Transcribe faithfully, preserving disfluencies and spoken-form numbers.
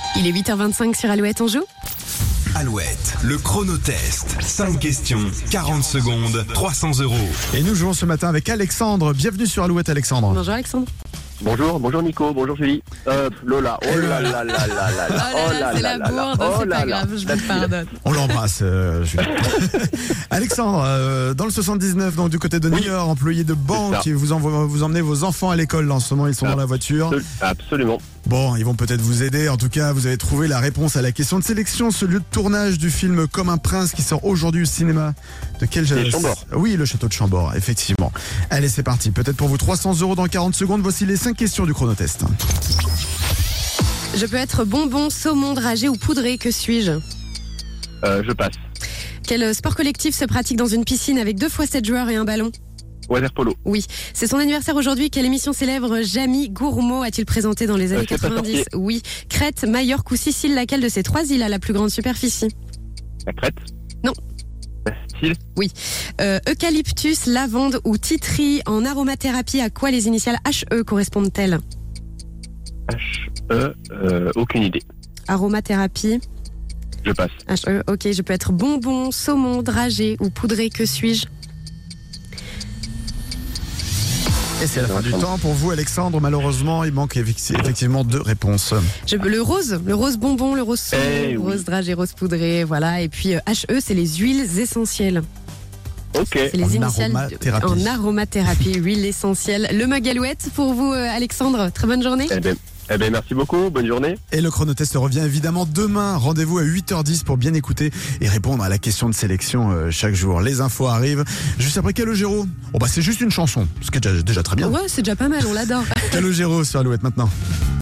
Il est huit heures vingt-cinq sur Alouette, on joue. Alouette, le chronotest. cinq questions, quarante secondes, trois cents euros. Et nous jouons ce matin avec Alexandre. Bienvenue sur Alouette, Alexandre. Bonjour Alexandre. Bonjour, bonjour Nico, bonjour Julie. Euh, Lola, oh là là là là là là, Oh là là, c'est la bourde, c'est pas grave, je vous pardonne. On l'embrasse, euh, Julie. Alexandre, euh, dans le soixante-dix-neuf, donc du côté de New York, employé de banque, et vous, envo- vous emmenez vos enfants à l'école. Là, en ce moment, ils sont dans la voiture. Absolument. Bon, ils vont peut-être vous aider. En tout cas, vous avez trouvé la réponse à la question de sélection. Ce lieu de tournage du film Comme un prince qui sort aujourd'hui au cinéma. De quel C'est Chambord. Oui, le château de Chambord, effectivement. Allez, c'est parti. Peut-être pour vous trois cents euros dans quarante secondes. Voici les cinq questions du chronotest. Je peux être bonbon, saumon, dragé ou poudré, que suis-je? Euh, je passe. Quel sport collectif se pratique dans une piscine avec deux fois sept joueurs et un ballon? Water polo. Oui. C'est son anniversaire aujourd'hui. Quelle émission célèbre Jamie Gourmaud a-t-il présenté dans les années Euh, c'est pas quatre-vingt-dix? sorcier. Oui. Crète, Majorque ou Sicile, laquelle de ces trois îles a la plus grande superficie? La Crète. Non. La Sicile. Euh, eucalyptus, lavande ou titri en aromathérapie, à quoi les initiales H E correspondent-elles? H E. Euh, aucune idée. Aromathérapie, Je passe. H E, ok, je peux être bonbon, saumon, dragé ou poudré, que suis-je? Et c'est la fin du temps pour vous, Alexandre. Malheureusement, il manque effecti- effectivement deux réponses. Je, le rose, le rose bonbon, le rose saumon, Eh oui. rose dragé, rose poudré, voilà. Et puis euh, H E, c'est les huiles essentielles. Ok. C'est les En initiales de- aromathérapie. en aromathérapie, huile essentielle. Le mug Alouette pour vous, euh, Alexandre. Très bonne journée. Eh ben, eh ben, merci beaucoup. Bonne journée. Et le chronotest revient évidemment demain. Rendez-vous à huit heures dix pour bien écouter et répondre à la question de sélection euh, chaque jour. Les infos arrivent. Juste après Calogero. Oh bah c'est juste une chanson, ce qui est déjà, déjà très bien. Ouais, c'est déjà pas mal, on l'adore. Calogero sur Alouette maintenant.